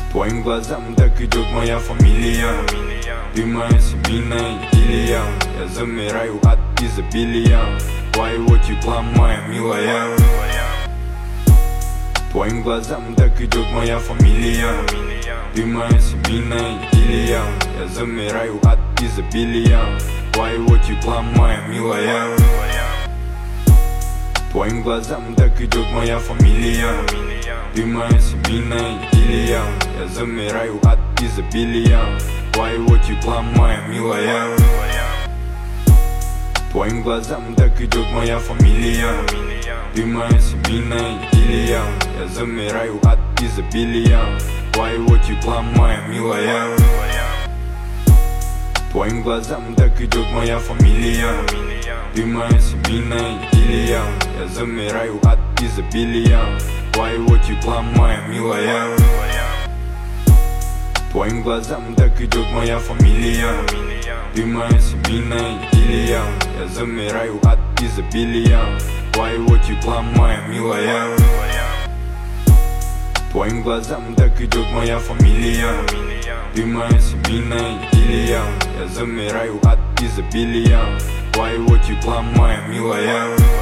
Твоим глазам так идет моя фамилия. Ты моя семейная идиллия. Я замираю от изобилия твоего тепла, моя милая. Твоим глазам так идет моя фамилия. Ты моя семейная идиллия. Я замираю от изобилия твоего тепла, моя милая. Твоим глазам так идет моя фамилия. Ты моя семейная идиллия. Я замираю от изобилия твоего тепла, моя милая. Твоим глазам так идет моя фамилия. Ты моя семейная идиллия. Я замираю от изобилия твоего тепла, моя милая. Твоим глазам так идет моя фамилия. Ты моя семейная идиллия. Я замираю от изобилия твоего тепла, моя милая. Твоим глазам так идет моя фамилия. Ты моя семейная идиллия. Я замираю от изобилия твоего тепла, моя милая. Твоим глазам так идет моя фамилия. Ты моя семейная идиллия. Я замираю от изобилия твоего тепла, моя милая.